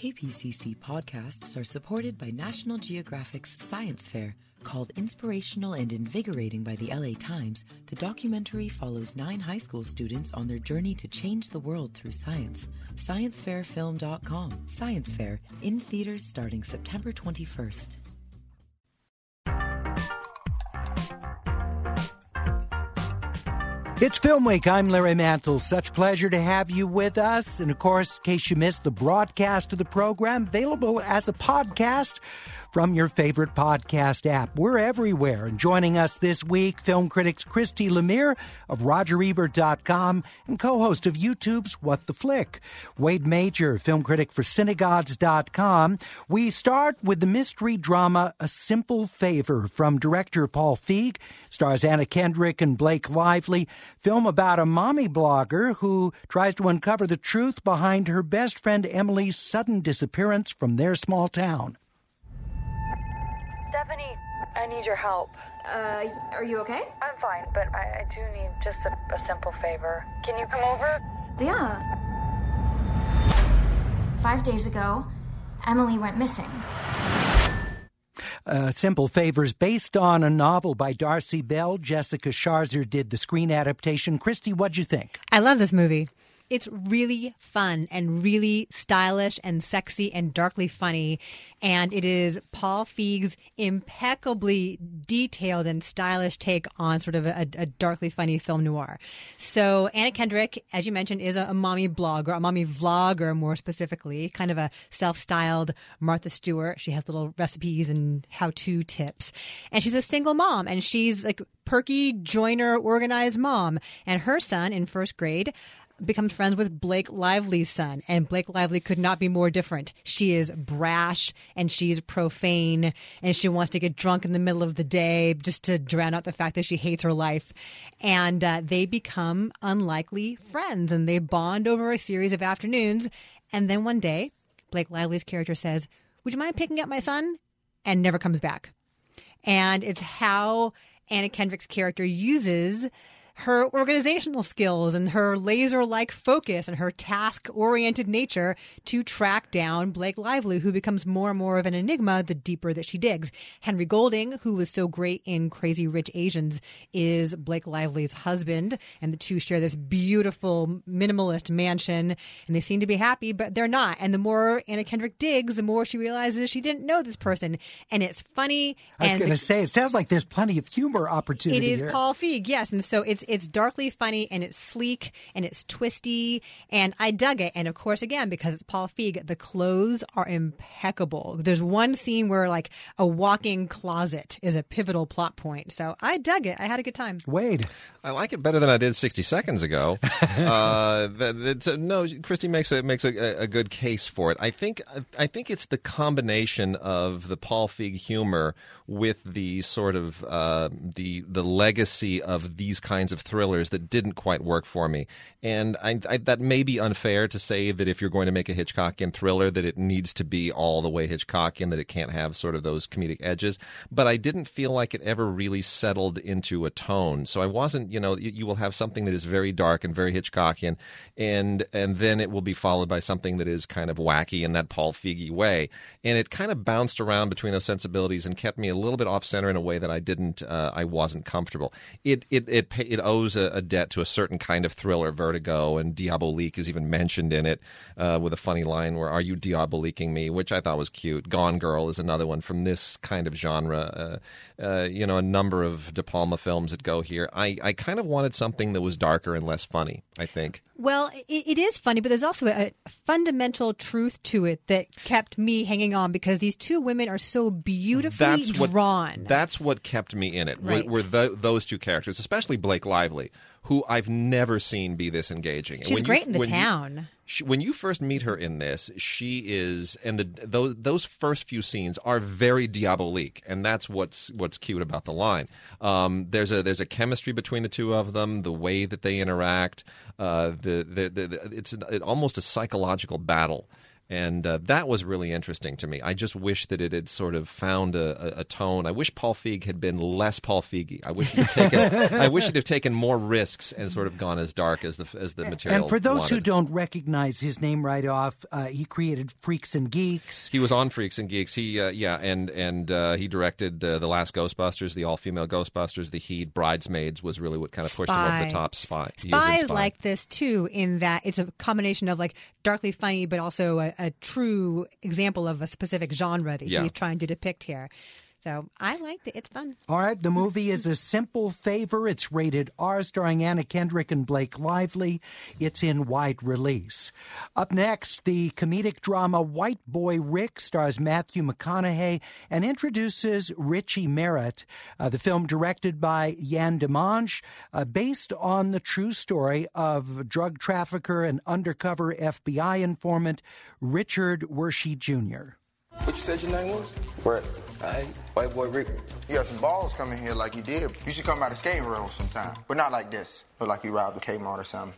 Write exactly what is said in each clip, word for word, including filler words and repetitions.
K P C C podcasts are supported by National Geographic's Science Fair. Called Inspirational and Invigorating by the L A Times, the documentary follows nine high school students on their journey to change the world through science. science fair film dot com. Science Fair, in theaters starting September twenty-first. It's Film Week. I'm Larry Mantle. Such pleasure to have you with us. And, of course, in case you missed the broadcast of the program, available as a podcast from your favorite podcast app. We're everywhere. And joining us this week, film critics Christy Lemire of Roger Ebert dot com and co-host of YouTube's What the Flick. Wade Major, film critic for Cinegods dot com. We start with the mystery drama A Simple Favor from director Paul Feig. Stars Anna Kendrick and Blake Lively. Film about a mommy blogger who tries to uncover the truth behind her best friend Emily's sudden disappearance from their small town. Stephanie, I need your help. Uh, are you okay? I'm fine, but I, I do need just a, a simple favor. Can you come over? Yeah. Five days ago, Emily went missing. Uh, Simple Favors, based on a novel by Darcy Bell. Jessica Sharzer did the screen adaptation. Christy, what'd you think? I love this movie. It's really fun and really stylish and sexy and darkly funny. And it is Paul Feig's impeccably detailed and stylish take on sort of a, a darkly funny film noir. So Anna Kendrick, as you mentioned, is a, a mommy blogger, a mommy vlogger more specifically, kind of a self-styled Martha Stewart. She has little recipes and how-to tips. And she's a single mom, and she's like perky, joiner, organized mom. And her son in first grade becomes friends with Blake Lively's son, and Blake Lively could not be more different. She is brash and she's profane, and she wants to get drunk in the middle of the day just to drown out the fact that she hates her life. And uh, they become unlikely friends, and they bond over a series of afternoons. And then one day, Blake Lively's character says, "Would you mind picking up my son?" and never comes back. And it's how Anna Kendrick's character uses her organizational skills and her laser-like focus and her task-oriented nature to track down Blake Lively, who becomes more and more of an enigma the deeper that she digs. Henry Golding, who was so great in Crazy Rich Asians, is Blake Lively's husband, and the two share this beautiful minimalist mansion, and they seem to be happy, but they're not. And the more Anna Kendrick digs, the more she realizes she didn't know this person, and it's funny. I was going to say, it sounds like there's plenty of humor opportunity It is here. Paul Feig, yes, and so it's It's darkly funny, and it's sleek, and it's twisty, and I dug it. And of course, again, because it's Paul Feig, the clothes are impeccable. There's one scene where like a walk-in closet is a pivotal plot point. So I dug it. I had a good time. Wade. I like it better than I did sixty seconds ago. uh, that, it's, uh, no, Christy makes a makes a, a good case for it. I think I think it's the combination of the Paul Feig humor with the sort of uh, the the legacy of these kinds of thrillers that didn't quite work for me. And I, I, that may be unfair to say that if you're going to make a Hitchcockian thriller, that it needs to be all the way Hitchcockian, that it can't have sort of those comedic edges. But I didn't feel like it ever really settled into a tone. So I wasn't, you know, you, you will have something that is very dark and very Hitchcockian, and and then it will be followed by something that is kind of wacky in that Paul Feig way. And it kind of bounced around between those sensibilities and kept me a little bit off center in a way that I didn't, uh, I wasn't comfortable. It it it, it owes a, a debt to a certain kind of thriller, Vertigo, and Diabolique is even mentioned in it uh, with a funny line where, "Are you diaboliquing me?" which I thought was cute. Gone Girl is another one from this kind of genre. Uh, uh, you know, a number of De Palma films that go here. I, I kind of wanted something that was darker and less funny, I think. Well, it, it is funny, but there's also a, a fundamental truth to it that kept me hanging on, because these two women are so beautifully that's what, drawn. That's what kept me in it, right. were, were the, those two characters, especially Blake Lively, who I've never seen be this engaging. She's when great you, in the when town. You, she, when you first meet her in this, she is, and the those those first few scenes are very diabolique, and that's what's what's cute about the line. Um, there's a there's a chemistry between the two of them, the way that they interact. Uh, the, the, the, the it's an, it, almost a psychological battle. And uh, that was really interesting to me. I just wish that it had sort of found a, a, a tone. I wish Paul Feig had been less Paul Feig-y. I wish he'd taken, I wish he'd have taken more risks and sort of gone as dark as the as the material. And for those wanted. who don't recognize his name right off, uh, he created Freaks and Geeks. He was on Freaks and Geeks. He uh, yeah, and and uh, he directed uh, the last Ghostbusters, the all-female Ghostbusters, The Heat, Bridesmaids was really what kind of pushed Spy. him over the top. Spy. He Spy was in is Spy. like this too, in that it's a combination of like darkly funny, but also a, a true example of a specific genre that Yeah. he's trying to depict here. So I liked it. It's fun. All right, the movie is A Simple Favor. It's rated R, starring Anna Kendrick and Blake Lively. It's in wide release. Up next, the comedic drama White Boy Rick stars Matthew McConaughey and introduces Richie Merritt. Uh, the film, directed by Yann Demange, uh, based on the true story of drug trafficker and undercover F B I informant Richard Wershey Junior What you said your name was? Brett. Hey, white boy Rick. You got some balls coming here like you did. You should come out of skating roll sometime. But not like this. Look like you robbed a Kmart or something.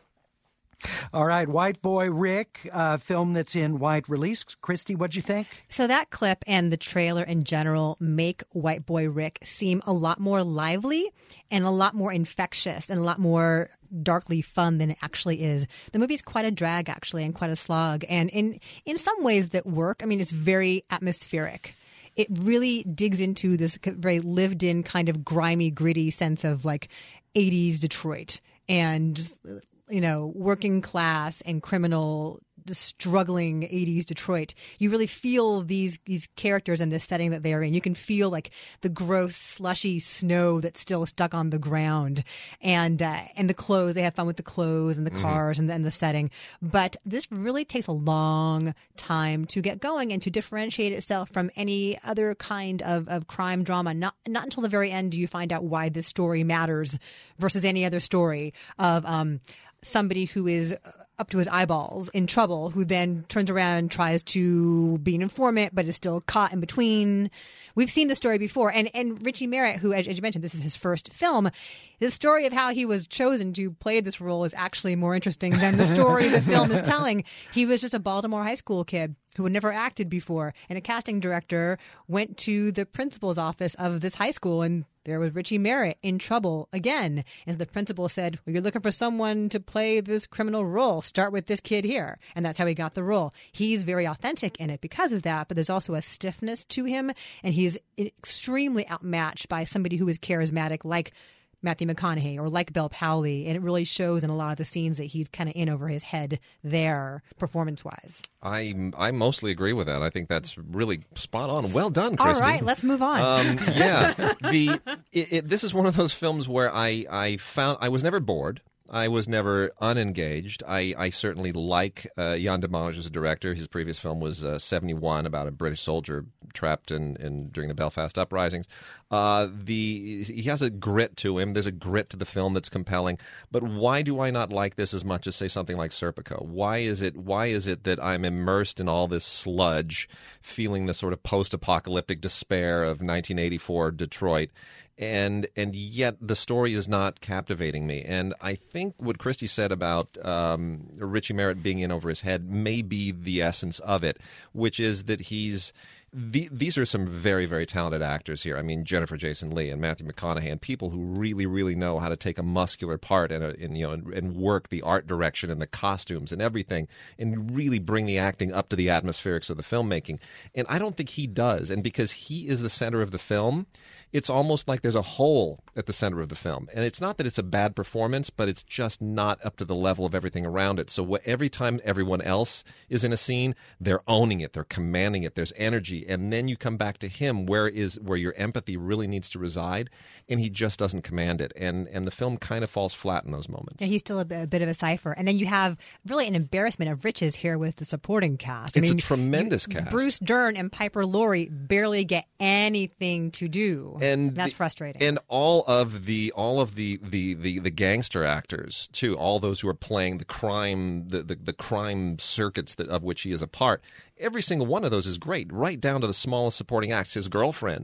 All right, White Boy Rick, uh, film that's in wide release. Christy, what'd you think? So that clip and the trailer in general make White Boy Rick seem a lot more lively and a lot more infectious and a lot more darkly fun than it actually is. The movie's quite a drag, actually, and quite a slog. And in, in some ways that work, I mean, it's very atmospheric. It really digs into this very lived-in kind of grimy, gritty sense of like eighties Detroit and, you know, working class and criminal, struggling eighties Detroit. You really feel these these characters in this setting that they are in. You can feel like the gross, slushy snow that's still stuck on the ground, and uh, and the clothes. They have fun with the clothes and the cars mm-hmm. and, and the setting. But this really takes a long time to get going and to differentiate itself from any other kind of, of crime drama. Not not until the very end do you find out why this story matters versus any other story of um, somebody who is up to his eyeballs in trouble, who then turns around and tries to be an informant, but is still caught in between. We've seen the story before. And and Richie Merritt, who, as you mentioned, this is his first film, the story of how he was chosen to play this role is actually more interesting than the story the film is telling. He was just a Baltimore high school kid who had never acted before. And a casting director went to the principal's office of this high school, and there was Richie Merritt in trouble again. And the principal said, well, you're looking for someone to play this criminal role. Start with this kid here. And that's how he got the role. He's very authentic in it because of that, but there's also a stiffness to him, and he's extremely outmatched by somebody who is charismatic like Matthew McConaughey or like Bel Powley, and it really shows in a lot of the scenes that he's kind of in over his head there, performance-wise. I I mostly agree with that. I think that's really spot on. Well done, Christy. All right, let's move on. Um, yeah, the it, it, this is one of those films where I I found I was never bored. I was never unengaged. I, I certainly like uh, Yann Demange as a director. His previous film was uh, seventy-one, about a British soldier trapped in, in during the Belfast uprisings. Uh, the he has a grit to him. There's a grit to the film that's compelling. But why do I not like this as much as, say, something like Serpico? Why is it Why is it that I'm immersed in all this sludge, feeling the sort of post-apocalyptic despair of nineteen eighty-four Detroit? And and yet the story is not captivating me. And I think what Christy said about um, Richie Merritt being in over his head may be the essence of it, which is that he's the, these are some very, very talented actors here. I mean, Jennifer Jason Leigh and Matthew McConaughey, and people who really, really know how to take a muscular part and, and you know and, and work the art direction and the costumes and everything, and really bring the acting up to the atmospherics of the filmmaking. And I don't think he does. And because he is the center of the film, it's almost like there's a hole at the center of the film. And it's not that it's a bad performance, but it's just not up to the level of everything around it. So what, every time everyone else is in a scene, they're owning it, they're commanding it, there's energy. And then you come back to him where is where your empathy really needs to reside, and he just doesn't command it. And and the film kind of falls flat in those moments. Yeah, he's still a, a bit of a cipher. And then you have really an embarrassment of riches here with the supporting cast. I it's mean, a tremendous you, cast. Bruce Dern and Piper Laurie barely get anything to do. And that's the, frustrating. And all of the all of the, the, the, the gangster actors too, all those who are playing the crime the, the, the crime circuits that of which he is a part, every single one of those is great, right down to the smallest supporting acts. His girlfriend,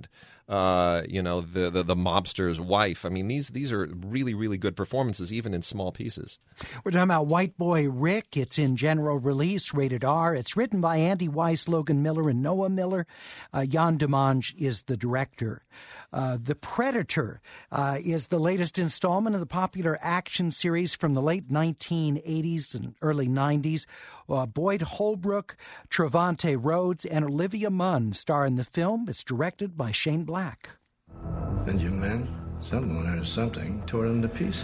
uh, you know, the, the the mobster's wife. I mean, these these are really, really good performances, even in small pieces. We're talking about White Boy Rick. It's in general release, rated R. It's written by Andy Weiss, Logan Miller, and Noah Miller. Uh, Jan Demange is the director. Uh, the Predator uh, is the latest installment of the popular action series from the late nineteen eighties and early nineties. Uh, Boyd Holbrook, Trevante Rhodes, and Olivia Munn star in the film. It's directed by Shane Black. And your men, someone or something, tore them to pieces.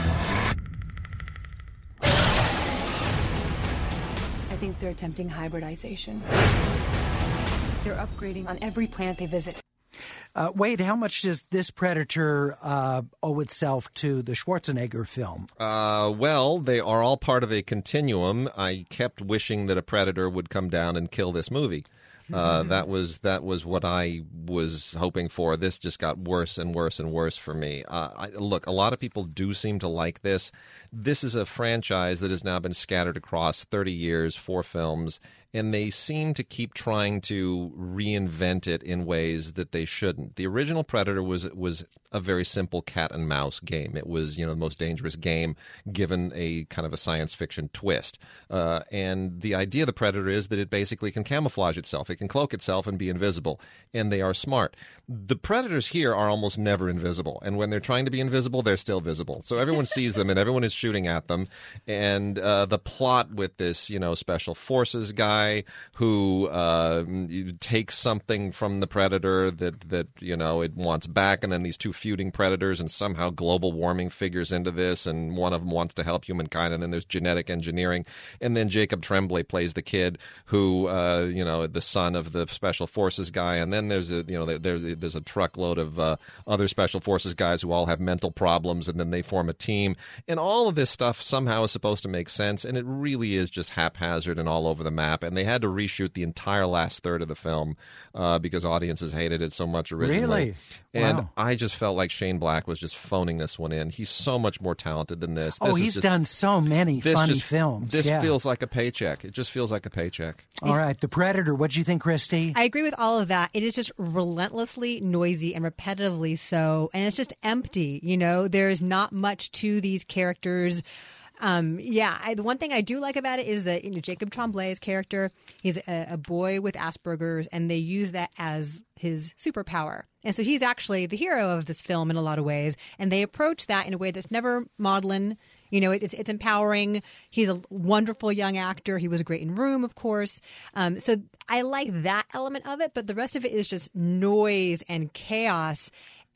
I think they're attempting hybridization. They're upgrading on every planet they visit. Uh, Wade, how much does this Predator uh, owe itself to the Schwarzenegger film? Uh, well, they are all part of a continuum. I kept wishing that a Predator would come down and kill this movie. Uh, that was that was what I was hoping for. This just got worse and worse and worse for me. Uh, I, look, a lot of people do seem to like this. This is a franchise that has now been scattered across thirty years, four films, and they seem to keep trying to reinvent it in ways that they shouldn't. The original Predator was was a very simple cat and mouse game. It was, you know, the most dangerous game given a kind of a science fiction twist. Uh, and the idea of the Predator is that it basically can camouflage itself. It can cloak itself and be invisible. And they are smart. The Predators here are almost never invisible. And when they're trying to be invisible, they're still visible. So everyone sees them and everyone is shooting at them. And uh, the plot with this, you know, special forces guy who uh, takes something from the Predator that, that, you know, it wants back, and then these two feuding predators, and somehow global warming figures into this, and one of them wants to help humankind, and then there's genetic engineering, and then Jacob Tremblay plays the kid who, uh, you know, the son of the special forces guy, and then there's a, you know, there, there's there's a truckload of uh, other special forces guys who all have mental problems, and then they form a team, and all of this stuff somehow is supposed to make sense, and it really is just haphazard and all over the map, and they had to reshoot the entire last third of the film uh, because audiences hated it so much originally. Really? And Wow. I just felt like Shane Black was just phoning this one in. He's so much more talented than this. Oh, This is he's just- done so many this funny just- films. This yeah. feels like a paycheck. It just feels like a paycheck. All right, The Predator. What'd you think, Christy? I agree with all of that. It is just relentlessly noisy and repetitively so, and it's just empty. You know, there's not much to these characters. Um, yeah, I, the one thing I do like about it is that, you know, Jacob Tremblay's character, he's a, a boy with Asperger's, and they use that as his superpower. And so he's actually the hero of this film in a lot of ways, and they approach that in a way that's never maudlin. You know, it's it's empowering. He's a wonderful young actor. He was great in Room, of course. Um, so I like that element of it, but the rest of it is just noise and chaos.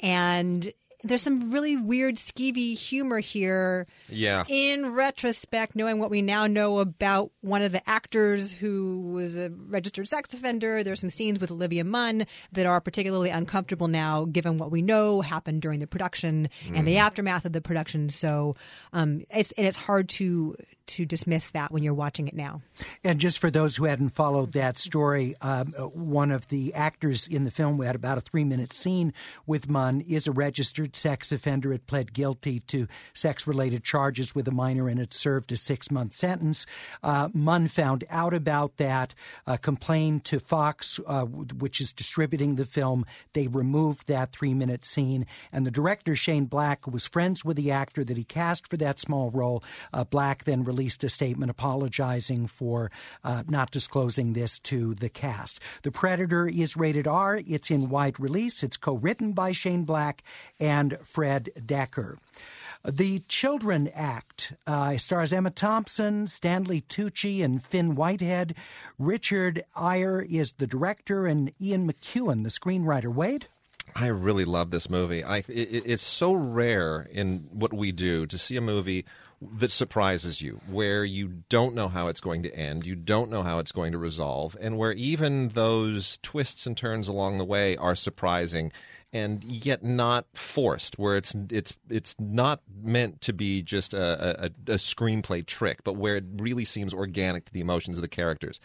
And there's some really weird, skeevy humor here. Yeah. In retrospect, knowing what we now know about one of the actors who was a registered sex offender, there's some scenes with Olivia Munn that are particularly uncomfortable now, given what we know happened during the production mm. and the aftermath of the production. So um, it's and it's hard to to dismiss that when you're watching it now. And just for those who hadn't followed that story, um, one of the actors in the film, we had about a three-minute scene with Munn, is a registered sex offender. It pled guilty to sex-related charges with a minor, and it served a six-month sentence. Uh, Munn found out about that, uh, complained to Fox, uh, which is distributing the film. They removed that three-minute scene, and the director, Shane Black, who was friends with the actor that he cast for that small role, uh, Black then released a statement apologizing for uh, not disclosing this to the cast. The Predator is rated R. It's in wide release. It's co-written by Shane Black and Fred Decker. The Children Act uh, stars Emma Thompson, Stanley Tucci, and Finn Whitehead. Richard Eyre is the director, and Ian McEwan, the screenwriter. Wade? I really love this movie. I, it, it's so rare in what we do to see a movie that surprises you, where you don't know how it's going to end, you don't know how it's going to resolve, and where even those twists and turns along the way are surprising and yet not forced, where it's it's it's not meant to be just a, a, a screenplay trick, but where it really seems organic to the emotions of the characters.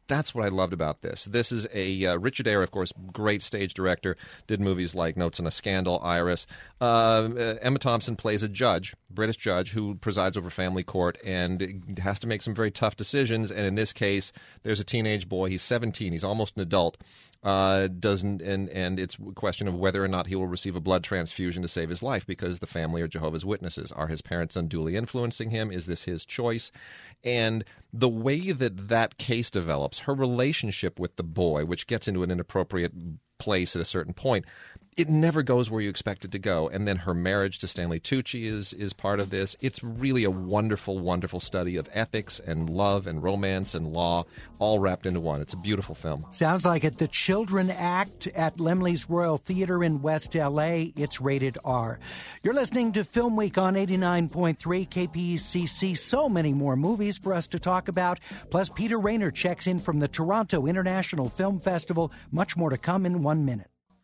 That's what I loved about this. This is a uh, Richard Eyre, of course, great stage director, did movies like Notes on a Scandal, Iris. Uh, uh, Emma Thompson plays a judge, British judge, who presides over family court and has to make some very tough decisions. And in this case, there's a teenage boy. He's seventeen. He's almost an adult. Uh, doesn't and and it's a question of whether or not he will receive a blood transfusion to save his life because the family are Jehovah's Witnesses. Are his parents unduly influencing him? Is this his choice? And the way that that case develops, her relationship with the boy, which gets into an inappropriate place at a certain point, it never goes where you expect it to go. And then her marriage to Stanley Tucci is is part of this. It's really a wonderful, wonderful study of ethics and love and romance and law all wrapped into one. It's a beautiful film. Sounds like it. The Children Act at Laemmle's Royal Theater in West L A. It's rated R. You're listening to Film Week on eighty-nine point three K P E C C. So many more movies for us to talk about. Plus, Peter Rayner checks in from the Toronto International Film Festival. Much more to come in one minute.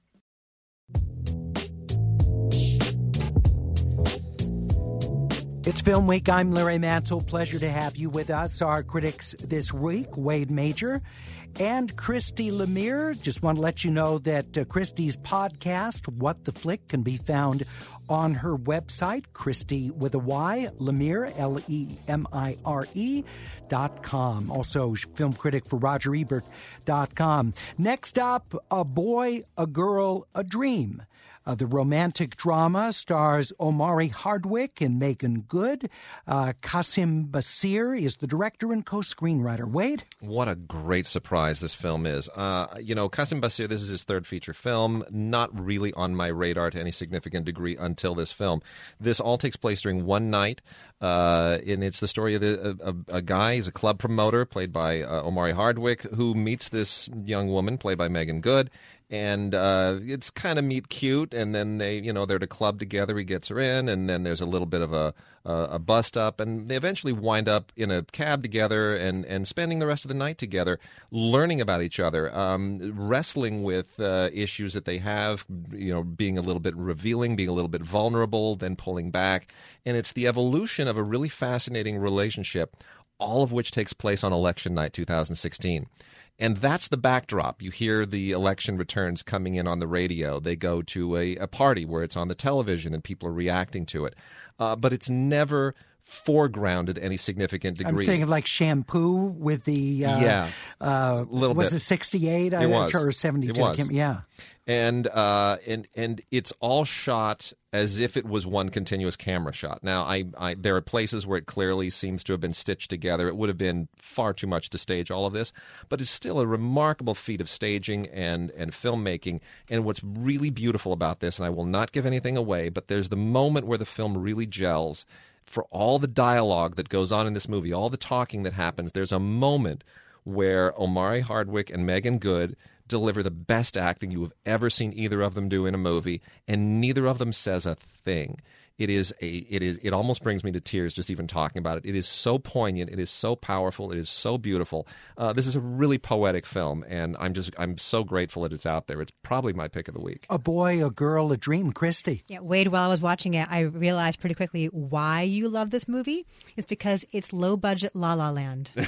It's Film Week. I'm Larry Mantle. Pleasure to have you with us. Our critics this week, Wade Major and Christy Lemire. Just want to let you know that uh, Christy's podcast, What the Flick, can be found on her website, Christy with a Y, Lemire, L E M I R E, dot com. Also, film critic for Roger Ebert dot com. Next up, A Boy, a Girl, a Dream. Uh, the romantic drama stars Omari Hardwick and Megan Good. Uh, Qasim Basir is the director and co-screenwriter. Wade? What a great surprise this film is. Uh, you know, Qasim Basir, this is his third feature film, not really on my radar to any significant degree until this film. This all takes place during one night, uh, and it's the story of the, a, a guy, he's a club promoter, played by uh, Omari Hardwick, who meets this young woman, played by Megan Good. And uh, it's kind of meet cute, and then they, you know, they're at a club together. He gets her in, and then there's a little bit of a a, a bust up, and they eventually wind up in a cab together and, and spending the rest of the night together, learning about each other, um, wrestling with uh, issues that they have, you know, being a little bit revealing, being a little bit vulnerable, then pulling back, and it's the evolution of a really fascinating relationship, all of which takes place on election night two thousand sixteen. And that's the backdrop. You hear the election returns coming in on the radio. They go to a, a party where it's on the television and people are reacting to it. Uh, but it's never foregrounded any significant degree. I'm thinking like Shampoo with the uh, yeah, uh, a little was bit. it sixty-eight? It was or seventy-two? It was. Yeah, and uh, and and it's all shot as if it was one continuous camera shot. Now, I, I there are places where it clearly seems to have been stitched together. It would have been far too much to stage all of this, but it's still a remarkable feat of staging and and filmmaking. And what's really beautiful about this, and I will not give anything away, but there's the moment where the film really gels. For all the dialogue that goes on in this movie, all the talking that happens, there's a moment where Omari Hardwick and Megan Good deliver the best acting you have ever seen either of them do in a movie, and neither of them says a thing. It is a it is it almost brings me to tears just even talking about it. It is so poignant, it is so powerful, it is so beautiful. Uh, this is a really poetic film, and I'm just I'm so grateful that it's out there. It's probably my pick of the week. A Boy, a Girl, a Dream. Christy. Yeah, Wade, while I was watching it, I realized pretty quickly why you love this movie. It's because it's low budget La La Land. It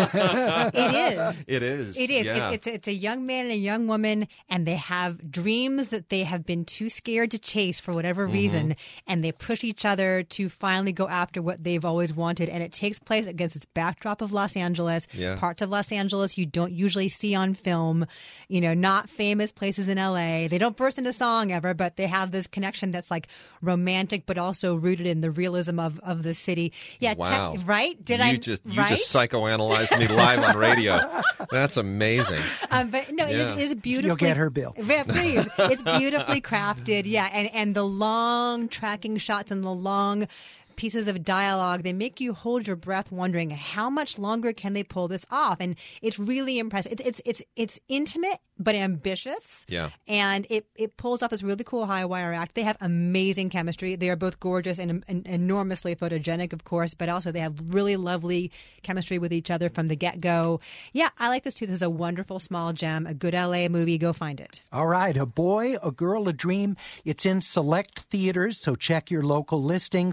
is. It is. It is. Yeah. It, it's it's a young man and a young woman, and they have dreams that they have been too scared to chase for whatever reason, mm-hmm. and they push each other to finally go after what they've always wanted. And it takes place against this backdrop of Los Angeles, yeah. parts of Los Angeles you don't usually see on film, you know, not famous places in L A. They don't burst into song ever, but they have this connection that's like romantic, but also rooted in the realism of, of the city. Yeah, wow. te- right? Did you I just you right? just psychoanalyzed me live on radio. That's amazing. Um, but no, yeah. it is beautifully. You'll get her bill. Yeah, please. It's beautifully crafted. Yeah, and and the long tracking shots and the long pieces of dialogue, they make you hold your breath wondering how much longer can they pull this off. And it's really impressive. It's it's it's, it's intimate but ambitious. Yeah. And it, it pulls off this really cool high wire act. They have amazing chemistry. They are both gorgeous and, and enormously photogenic, of course, but also they have really lovely chemistry with each other from the get-go. Yeah, I like this too. This is a wonderful small gem, a good L A movie. Go find it. All right. A Boy, a Girl, a Dream. It's in select theaters, so check your local listings.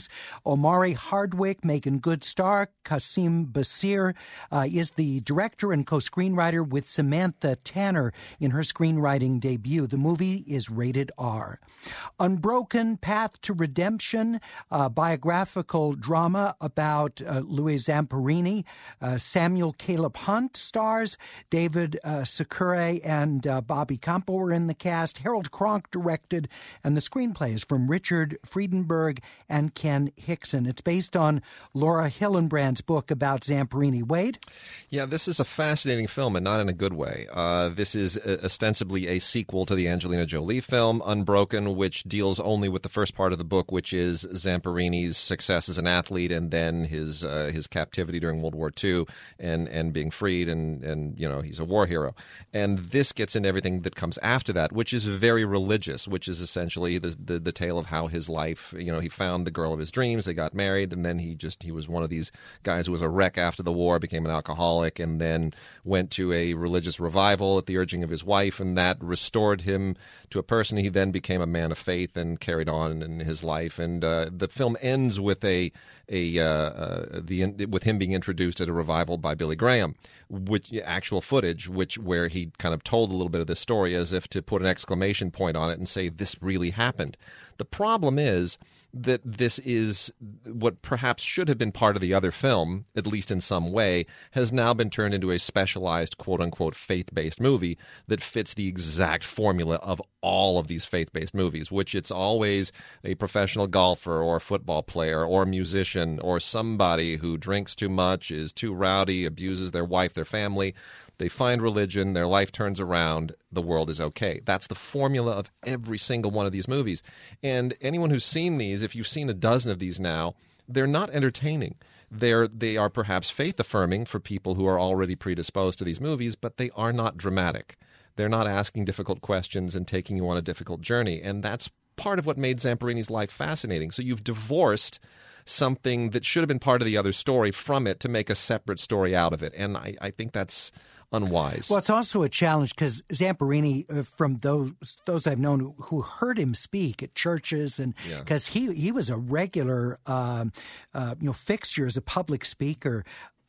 Omari Hardwick, Megan Goodstar, Kasim Basir uh, is the director and co-screenwriter with Samantha Tanner in her screenwriting debut. The movie is rated R. Unbroken Path to Redemption, a biographical drama about uh, Louis Zamperini. Uh, Samuel Caleb Hunt stars. David uh, Sakure and uh, Bobby Campo were in the cast. Harold Kronk directed, and the screenplay is from Richard Friedenberg and Ken Hickson. It's based on Laura Hillenbrand's book about Zamperini. Wade? Yeah, this is a fascinating film, and not in a good way. Uh, this is uh, ostensibly a sequel to the Angelina Jolie film, Unbroken, which deals only with the first part of the book, which is Zamperini's success as an athlete and then his uh, his captivity during World War Two and, and being freed, and, and, you know, he's a war hero. And this gets into everything that comes after that, which is very religious, which is essentially the, the, the tale of how his life, you know, he found the girl of his dreams, they got married, and then he just, he was one of these guys who was a wreck after the war, became an alcoholic, and then went to a religious revival at the urging of his wife, and that restored him to a person. He then became a man of faith and carried on in his life. And uh, the film ends with a a uh, uh, the with him being introduced at a revival by Billy Graham, which actual footage, which where he kind of told a little bit of this story as if to put an exclamation point on it and say this really happened. The problem is that this is what perhaps should have been part of the other film, at least in some way, has now been turned into a specialized, quote-unquote, faith-based movie that fits the exact formula of all of these faith-based movies, which it's always a professional golfer or a football player or a musician or somebody who drinks too much, is too rowdy, abuses their wife, their family. They find religion, their life turns around, the world is okay. That's the formula of every single one of these movies. And anyone who's seen these, if you've seen a dozen of these now, they're not entertaining. They're, they are perhaps faith-affirming for people who are already predisposed to these movies, but they are not dramatic. They're not asking difficult questions and taking you on a difficult journey. And that's part of what made Zamperini's life fascinating. So you've divorced something that should have been part of the other story from it to make a separate story out of it. And I, I think that's unwise. Well, it's also a challenge because Zamperini, uh, from those those I've known who, who heard him speak at churches, and because yeah. he he was a regular um, uh, you know fixture as a public speaker.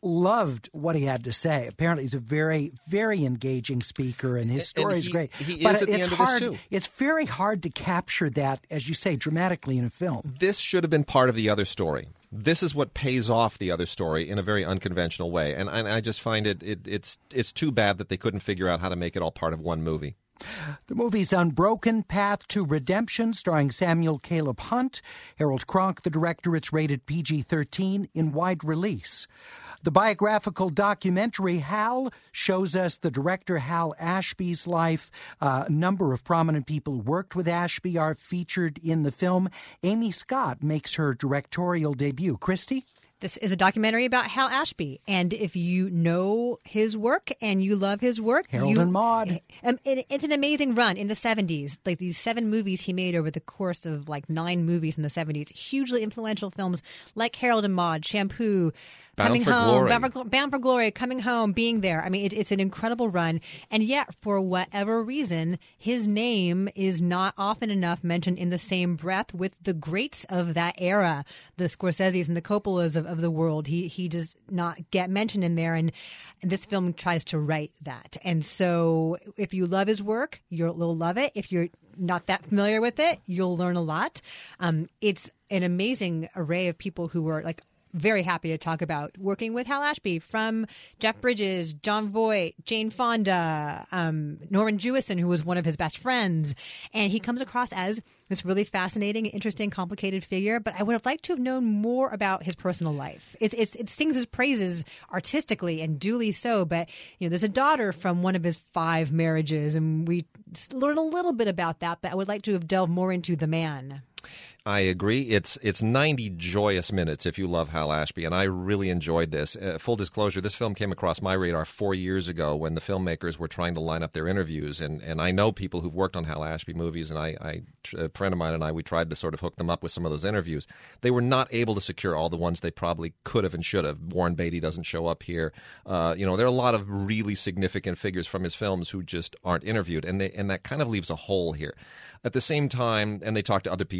Loved what he had to say. Apparently, he's a very, very engaging speaker, and his story and is he, great. He but is at the it's end hard. Of this too. It's very hard to capture that, as you say, dramatically in a film. This should have been part of the other story. This is what pays off the other story in a very unconventional way, and I, I just find it, it it's it's too bad that they couldn't figure out how to make it all part of one movie. The movie's Unbroken Path to Redemption, starring Samuel Caleb Hunt. Harold Kronk, the director. It's rated P G thirteen in wide release. The biographical documentary Hal shows us the director Hal Ashby's life. Uh, a number of prominent people who worked with Ashby are featured in the film. Amy Scott makes her directorial debut. Christy? This is a documentary about Hal Ashby, and if you know his work and you love his work, Harold you, and Maude. Um, it, it's an amazing run in the seventies. Like these seven movies he made over the course of like nine movies in the seventies, hugely influential films like Harold and Maude, Shampoo, Bound Coming for Home, Glory. Bound for, Bound for Glory, Coming Home, Being There. I mean, it, it's an incredible run, and yet for whatever reason, his name is not often enough mentioned in the same breath with the greats of that era, the Scorseses and the Coppolas of, of the world. He he does not get mentioned in there, and, and this film tries to right that. And so, if you love his work, you'll love it. If you're not that familiar with it, you'll learn a lot. Um, it's an amazing array of people who were like. Very happy to talk about working with Hal Ashby, from Jeff Bridges, John Voight, Jane Fonda, um, Norman Jewison, who was one of his best friends. And he comes across as this really fascinating, interesting, complicated figure. But I would have liked to have known more about his personal life. It's, it's, it sings his praises artistically and duly so. But, you know, there's a daughter from one of his five marriages, and we learn a little bit about that. But I would like to have delved more into the man. I agree. It's it's ninety joyous minutes if you love Hal Ashby, and I really enjoyed this. Uh, full disclosure, this film came across my radar four years ago when the filmmakers were trying to line up their interviews, and, and I know people who've worked on Hal Ashby movies, and I, I a friend of mine and I, we tried to sort of hook them up with some of those interviews. They were not able to secure all the ones they probably could have and should have. Warren Beatty doesn't show up here. Uh, you know, there are a lot of really significant figures from his films who just aren't interviewed, and they and that kind of leaves a hole here. At the same time, and they talk to other people like, you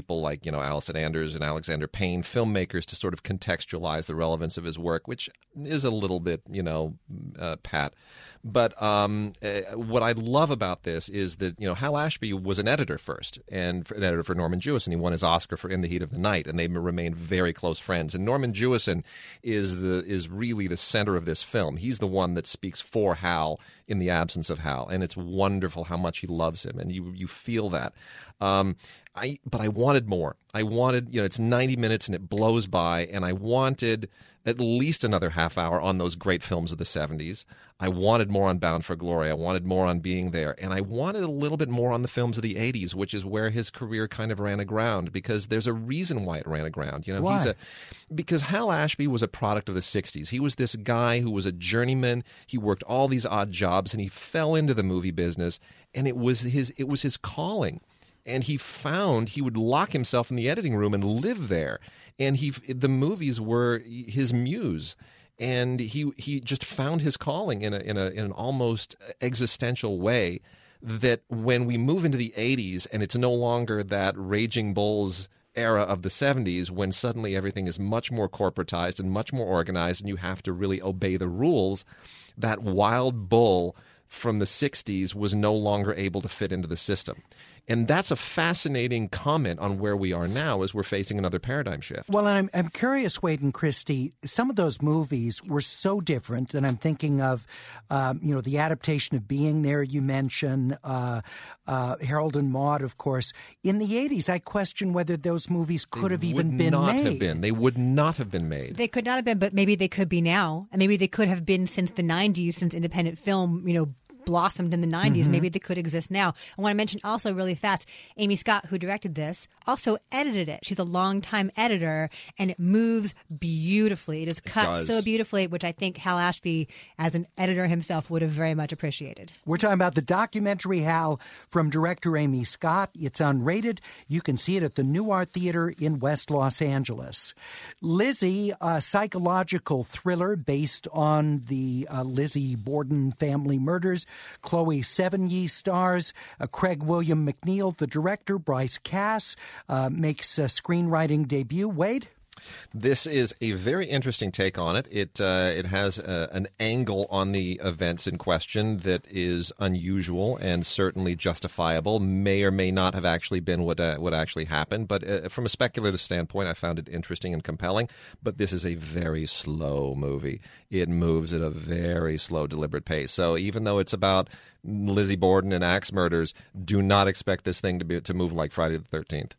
you know, Allison Anders and Alexander Payne, filmmakers, to sort of contextualize the relevance of his work, which is a little bit, you know, uh, pat. But um, uh, what I love about this is that, you know, Hal Ashby was an editor first, and an editor for Norman Jewison. He won his Oscar for In the Heat of the Night, and they remained very close friends. And Norman Jewison is the is really the center of this film. He's the one that speaks for Hal in the absence of Hal, and it's wonderful how much he loves him, and you you feel that. Um, I but I wanted more. I wanted, you know, it's ninety minutes and it blows by, and I wanted at least another half hour on those great films of the seventies. I wanted more on Bound for Glory. I wanted more on Being There. And I wanted a little bit more on the films of the eighties, which is where his career kind of ran aground, because there's a reason why it ran aground. You know, Why? he's a because Hal Ashby was a product of the sixties. He was this guy who was a journeyman. He worked all these odd jobs, and he fell into the movie business, and it was his it was his calling. And he found he would lock himself in the editing room and live there. And he the movies were his muse. And he he just found his calling in a in a in an almost existential way, that when we move into the eighties and it's no longer that Raging Bulls era of the seventies, when suddenly everything is much more corporatized and much more organized and you have to really obey the rules, that wild bull from the sixties was no longer able to fit into the system. And that's a fascinating comment on where we are now as we're facing another paradigm shift. Well, and I'm, I'm curious, Wade and Christy, some of those movies were so different, and I'm thinking of, um, you know, the adaptation of Being There you mentioned, uh, uh, Harold and Maude, of course. In the eighties, I question whether those movies could They have even would been not made. Have been. They would not have been made. They could not have been, but maybe they could be now. And maybe they could have been since the nineties, since independent film, you know, blossomed in the nineties. Mm-hmm. Maybe they could exist now. I want to mention also really fast, Amy Scott, who directed this, also edited it. She's a longtime editor, and it moves beautifully. It is cut does. so beautifully, which I think Hal Ashby, as an editor himself, would have very much appreciated. We're talking about the documentary, Hal, from director Amy Scott. It's unrated. You can see it at the New Art Theater in West Los Angeles. Lizzie, a psychological thriller based on the uh, Lizzie Borden family murders. Chloe Sevigny stars. Uh, Craig William McNeil, the director. Bryce Cass uh, makes a screenwriting debut. Wade? This is a very interesting take on it. It uh, it has uh, an angle on the events in question that is unusual and certainly justifiable. May or may not have actually been what uh, what actually happened. But uh, from a speculative standpoint, I found it interesting and compelling. But this is a very slow movie. It moves at a very slow, deliberate pace. So even though it's about Lizzie Borden and axe murders, do not expect this thing to be to move like Friday the thirteenth.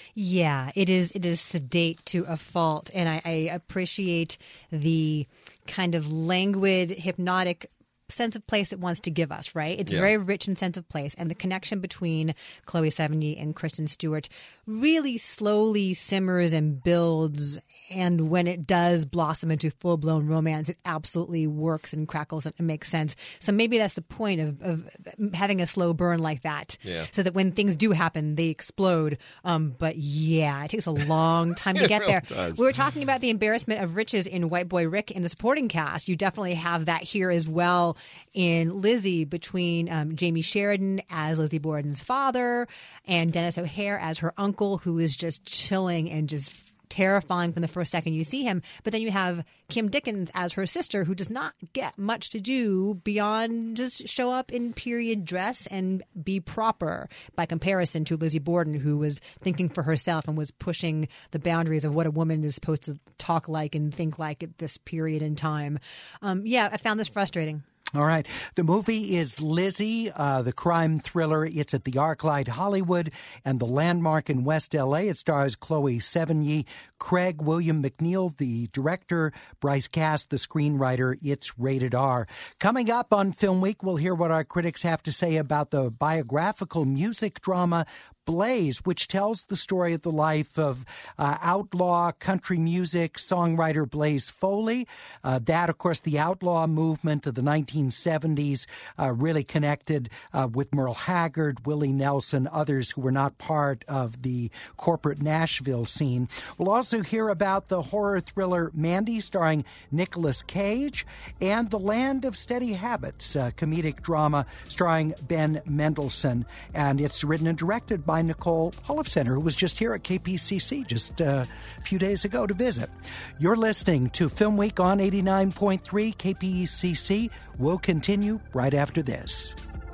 Yeah, it is. It is sedate to a fault, and I, I appreciate the kind of languid, hypnotic sense of place it wants to give us, right? It's Yeah. very rich in sense of place, and the connection between Chloe Sevigny and Kristen Stewart really slowly simmers and builds, and when it does blossom into full-blown romance, it absolutely works and crackles and makes sense. So maybe that's the point of, of having a slow burn like that, Yeah. so that when things do happen, they explode. Um, but yeah, it takes a long time to It get really there. does. We were talking about the embarrassment of riches in White Boy Rick in the supporting cast. You definitely have that here as well in Lizzie, between um, Jamie Sheridan as Lizzie Borden's father and Dennis O'Hare as her uncle, who is just chilling and just terrifying from the first second you see him. But then you have Kim Dickens as her sister, who does not get much to do beyond just show up in period dress and be proper, by comparison to Lizzie Borden, who was thinking for herself and was pushing the boundaries of what a woman is supposed to talk like and think like at this period in time. Um, yeah, I found this frustrating. All right. The movie is Lizzie, uh, the crime thriller. It's at the ArcLight Hollywood and the Landmark in West L A. It stars Chloe Sevigny, Craig William McNeil, the director, Bryce Cass, the screenwriter. It's rated R. Coming up on Film Week, we'll hear what our critics have to say about the biographical music drama Blaze, which tells the story of the life of uh, outlaw country music songwriter Blaze Foley. Uh, that, of course, the outlaw movement of the nineteen seventies uh, really connected uh, with Merle Haggard, Willie Nelson, others who were not part of the corporate Nashville scene. We'll also hear about the horror thriller Mandy, starring Nicolas Cage, and The Land of Steady Habits, a comedic drama starring Ben Mendelsohn. And it's written and directed by by Nicole Holofcener, who was just here at K P C C just uh, a few days ago to visit. You're listening to Film Week on eighty-nine point three K P C C. We'll continue right after this.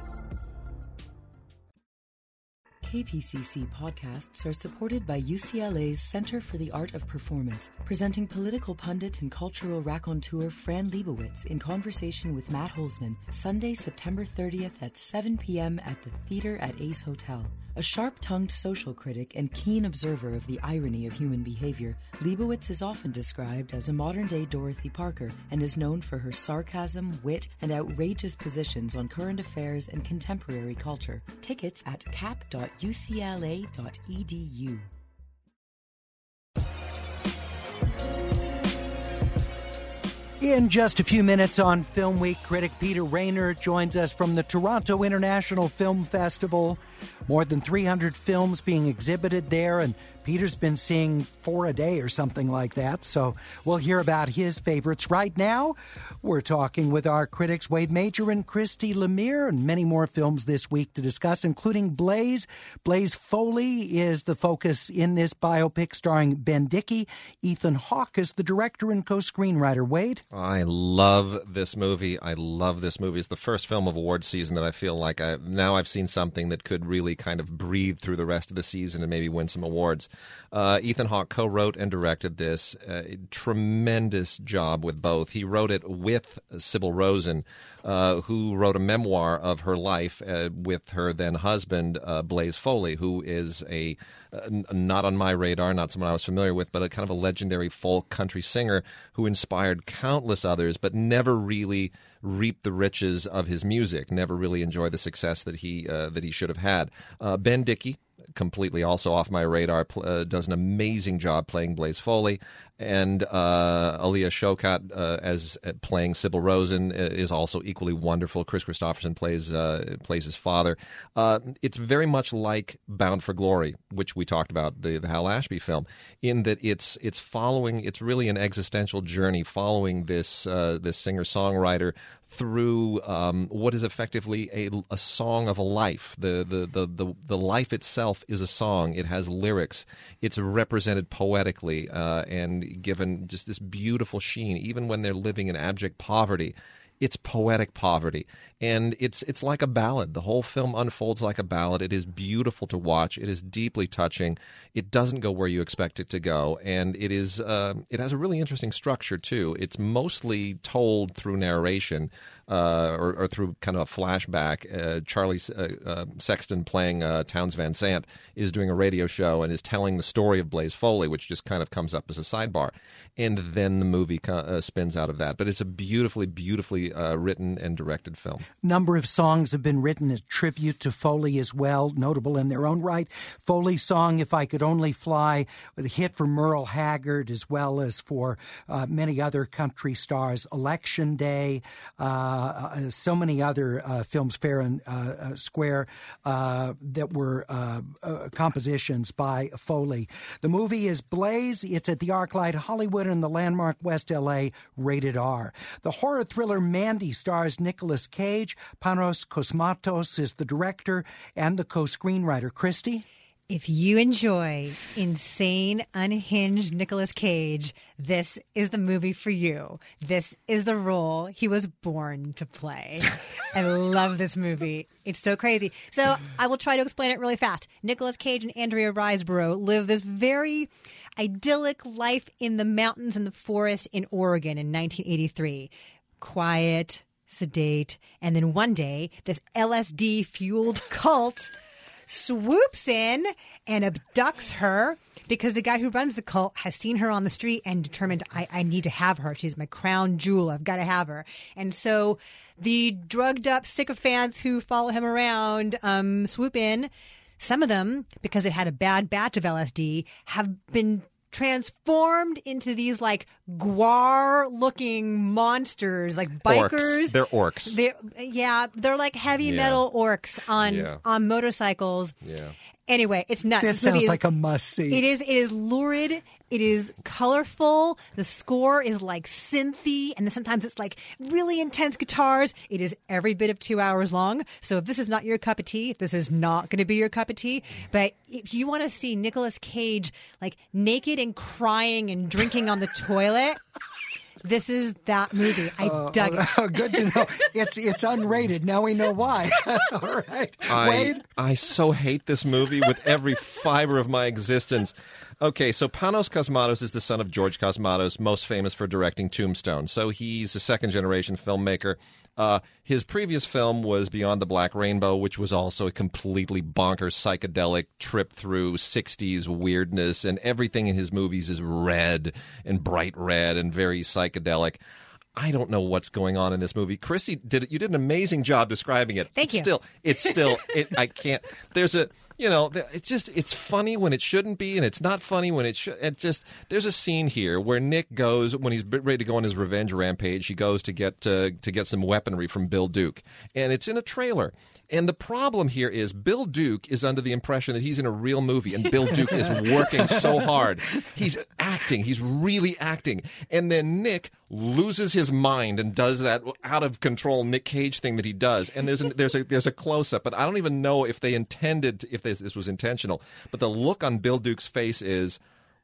K P C C podcasts are supported by U C L A's Center for the Art of Performance, presenting political pundit and cultural raconteur Fran Lebowitz in conversation with Matt Holzman, Sunday, September thirtieth at seven p.m. at the Theater at Ace Hotel. A sharp-tongued social critic and keen observer of the irony of human behavior, Lebowitz is often described as a modern-day Dorothy Parker and is known for her sarcasm, wit, and outrageous positions on current affairs and contemporary culture. Tickets at cap dot u c l a dot e d u. In just a few minutes on Film Week, critic Peter Rainer joins us from the Toronto International Film Festival. More than three hundred films being exhibited there, and Peter's been seeing four a day or something like that, so we'll hear about his favorites. Right now, we're talking with our critics Wade Major and Christy Lemire, and many more films this week to discuss, including Blaze. Blaze Foley is the focus in this biopic starring Ben Dickey. Ethan Hawke is the director and co-screenwriter. Wade? I love this movie. I love this movie. It's the first film of award season that I feel like I now I've seen something that could really kind of breathe through the rest of the season and maybe win some awards. Uh, Ethan Hawke co-wrote and directed this. Uh, tremendous job with both. He wrote it with Sybil Rosen, uh, who wrote a memoir of her life uh, with her then husband, uh, Blaze Foley, who is a uh, not on my radar, not someone I was familiar with, but a kind of a legendary folk country singer who inspired countless others, but never really reaped the riches of his music, never really enjoyed the success that he uh, that he should have had. Uh, Ben Dickey, completely also off my radar, uh, does an amazing job playing Blaze Foley, and uh, Aaliyah Shawkat uh, as uh, playing Sybil Rosen is also equally wonderful. Chris Christopherson plays uh, plays his father. Uh, it's very much like Bound for Glory, which we talked about, the, the Hal Ashby film, in that it's it's following. It's really an existential journey following this uh, this singer songwriter through um, what is effectively a, a song of a life. The, the the the the life itself is a song. It has lyrics. It's represented poetically uh, and given just this beautiful sheen, even when they're living in abject poverty. It's poetic poverty, and it's it's like a ballad. The whole film unfolds like a ballad. It is beautiful to watch. It is deeply touching. It doesn't go where you expect it to go, and it is uh, it has a really interesting structure too. It's mostly told through narration uh, or, or through kind of a flashback. Uh, Charlie uh, uh, Sexton, playing uh, Townes Van Sant, is doing a radio show and is telling the story of Blaze Foley, which just kind of comes up as a sidebar. And then the movie uh, spins out of that. But it's a beautifully, beautifully uh, written and directed film. Number of songs have been written as tribute to Foley as well, notable in their own right. Foley's song, If I Could Only Fly, a hit for Merle Haggard, as well as for uh, many other country stars. Election Day, uh, uh, so many other uh, films, Fair and uh, uh, Square, uh, that were uh, uh, compositions by Foley. The movie is Blaze. It's at the ArcLight Hollywood in the landmark West L A, rated R. The horror thriller Mandy stars Nicolas Cage. Panos Cosmatos is the director and the co-screenwriter. Christy? If you enjoy insane, unhinged Nicolas Cage, this is the movie for you. This is the role he was born to play. I love this movie. It's so crazy. So I will try to explain it really fast. Nicolas Cage and Andrea Riseborough live this very idyllic life in the mountains and the forest in Oregon in nineteen eighty-three. Quiet, sedate, and then one day, this L S D-fueled cult swoops in and abducts her because the guy who runs the cult has seen her on the street and determined, I, I need to have her. She's my crown jewel. I've got to have her. And so the drugged up sycophants who follow him around um, swoop in. Some of them, because they've had a bad batch of L S D, have been transformed into these like guar-looking monsters, like bikers. Orcs. They're orcs. They're, yeah, they're like heavy yeah. metal orcs on yeah. on motorcycles. Yeah. Anyway, it's nuts. This sounds like a must-see. It is. It is lurid. It is colorful. The score is like synthy, and then sometimes it's like really intense guitars. It is every bit of two hours long. So if this is not your cup of tea, this is not going to be your cup of tea. But if you want to see Nicolas Cage like naked and crying and drinking on the toilet. This is that movie. I uh, dug it. Uh, good to know. It's it's unrated. Now we know why. All right. I, Wade? I so hate this movie with every fiber of my existence. Okay, so Panos Cosmatos is the son of George Cosmatos, most famous for directing Tombstone. So he's a second-generation filmmaker. Uh, his previous film was Beyond the Black Rainbow, which was also a completely bonkers psychedelic trip through sixties weirdness, and everything in his movies is red and bright red and very psychedelic. I don't know what's going on in this movie. Christy, did you did an amazing job describing it. Thank it's you. Still, it's still. It, I can't. There's a. You know, it's just, it's funny when it shouldn't be, and it's not funny when it should. It just, there's a scene here where Nick goes, when he's ready to go on his revenge rampage, he goes to get, uh, to get some weaponry from Bill Duke. And it's in a trailer. And the problem here is Bill Duke is under the impression that he's in a real movie, and Bill Duke is working so hard. He's acting. He's really acting. And then Nick loses his mind and does that out of control Nick Cage thing that he does. And there's a, there's a there's a close up, but I don't even know if they intended to, if this, this was intentional. But the look on Bill Duke's face is,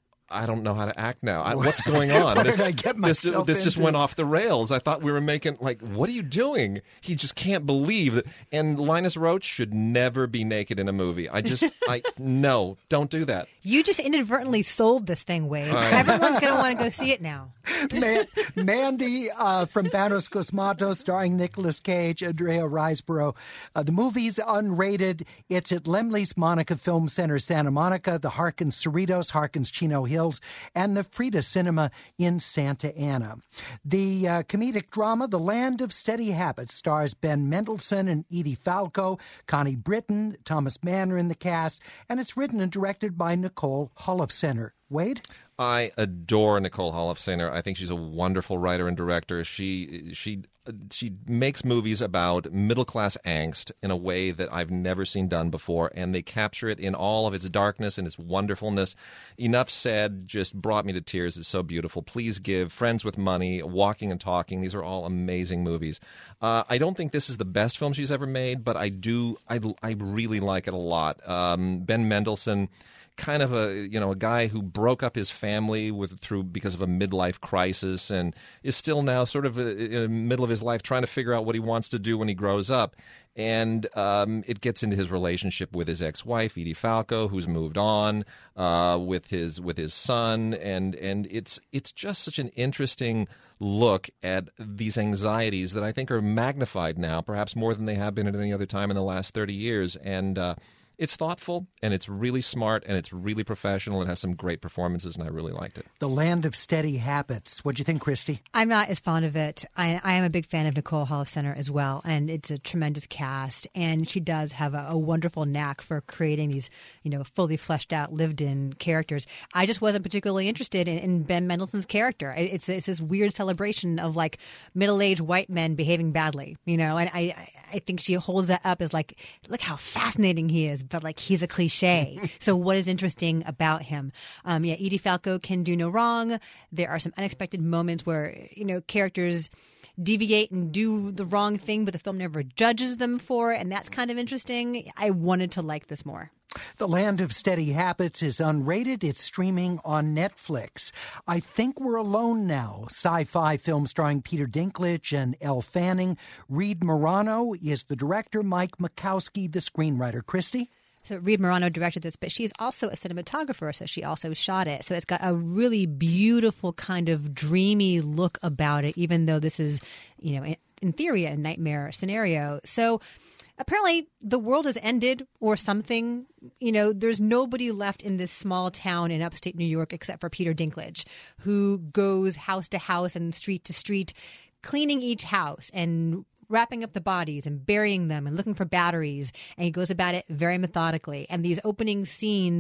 I don't know how to act now. I, what's going on? Where This, did I get this, myself this just into? went off the rails. I thought we were making, like, what are you doing? He just can't believe that. And Linus Roach should never be naked in a movie. I just, I, no, don't do that. You just inadvertently sold this thing, Wade. I- Everyone's going to want to go see it now. Man, Mandy uh, from Panos Cosmatos, starring Nicolas Cage, Andrea Riseborough. Uh, the movie's unrated. It's at Lemley's Monica Film Center, Santa Monica, the Harkins Cerritos, Harkins Chino Hills, and the Frida Cinema in Santa Ana. The uh, comedic drama, The Land of Steady Habits, stars Ben Mendelsohn and Edie Falco, Connie Britton, Thomas Mann are in the cast, and it's written and directed by Nicole Holofcener. Wade? I adore Nicole Holofcener. I think she's a wonderful writer and director. She she she makes movies about middle-class angst in a way that I've never seen done before, and they capture it in all of its darkness and its wonderfulness. Enough Said just brought me to tears. It's so beautiful. Please Give, Friends with Money, Walking and Talking. These are all amazing movies. Uh, I don't think this is the best film she's ever made, but I do. I, I really like it a lot. Um, Ben Mendelsohn, kind of a you know a guy who broke up his family with through because of a midlife crisis, and is still now sort of in the middle of his life trying to figure out what he wants to do when he grows up. And um, it gets into his relationship with his ex-wife Edie Falco, who's moved on, uh, with his with his son, and and it's it's just such an interesting look at these anxieties that I think are magnified now, perhaps more than they have been at any other time in the last thirty years. And uh, it's thoughtful, and it's really smart, and it's really professional. It has some great performances, and I really liked it. The Land of Steady Habits. What'd you think, Christy? I'm not as fond of it. I, I am a big fan of Nicole Holofcener as well, and it's a tremendous cast. And she does have a, a wonderful knack for creating these, you know, fully fleshed out, lived-in characters. I just wasn't particularly interested in, in Ben Mendelsohn's character. It's it's this weird celebration of like middle-aged white men behaving badly, you know. And I I think she holds that up as like, look how fascinating he is. But like he's a cliche. So what is interesting about him? Um, yeah, Edie Falco can do no wrong. There are some unexpected moments where, you know, characters deviate and do the wrong thing, but the film never judges them for it, and that's kind of interesting. I wanted to like this more. The Land of Steady Habits is unrated. It's streaming on Netflix. I Think We're Alone Now, sci-fi film starring Peter Dinklage and Elle Fanning. Reed Morano is the director, Mike Makowski, the screenwriter. Christy? So Reed Morano directed this, but she's also a cinematographer, so she also shot it. So it's got a really beautiful kind of dreamy look about it, even though this is, you know, in, in theory, a nightmare scenario. So apparently the world has ended or something. You know, there's nobody left in this small town in upstate New York except for Peter Dinklage, who goes house to house and street to street, cleaning each house and wrapping up the bodies and burying them and looking for batteries. And he goes about it very methodically. And these opening scenes